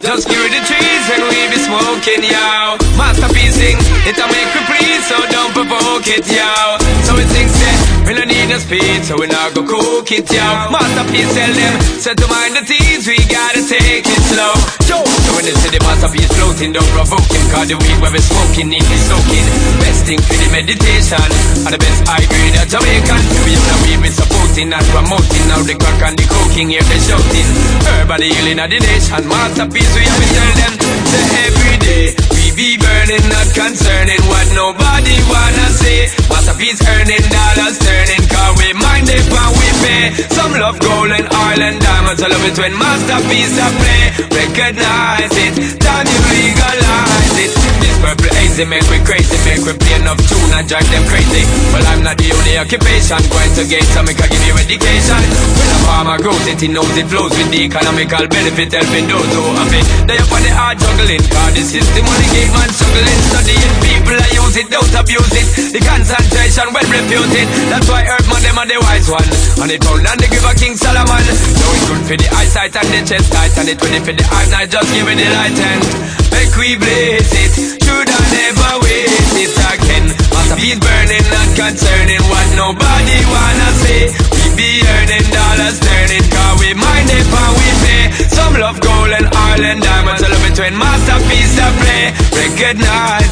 Just give the trees when we be smoking, yo. Masterpiece sing, it'll make we please, so don't provoke it, yo. So we sing, say, we don't need no speed, so we not go cook it, yo. Masterpiece tell them, set to mind the teas, we gotta take it slow. Yo, so when they say the masterpiece floating, don't provoke him, cause the weed where we smoking, need is soaking. Best thing for the meditation, and the best I agree that Jamaican. We on the weed we supporting and promoting, now the crack and the coking, here they shouting. Everybody healing of the nation, masterpiece we have to tell them, say every day. We be burning, not concerning what nobody wanna say. Masterpiece earning dollars turning, cause we mind it when we pay. Some love gold and oil and diamonds, I love it when masterpiece I play. Recognize it, time you legalize it. This purple hazy make we crazy, make we play enough tune and drive them crazy. Well, I'm not the only occupation, going to gain some, I can give you education. When a farmer grows it, he knows it flows with the economical benefit, helping those who have it. They up on the hard juggling, cause the system on the game and struggling. Studying people, I use it, don't abuse it. The concentration well reputed. That's why Earthman, them are the wise one. And it found and they give a King Solomon. So it's good for the eyesight and the chest tight, and it's ready for the eye night, just give it the light and make we blaze it. Should I never waste it again. Masterpiece burning, not concerning what nobody wanna say. We be earning dollars turning, cause we mind it and we pay. Some love gold and oil and diamonds, I love it when masterpiece I play. Recognize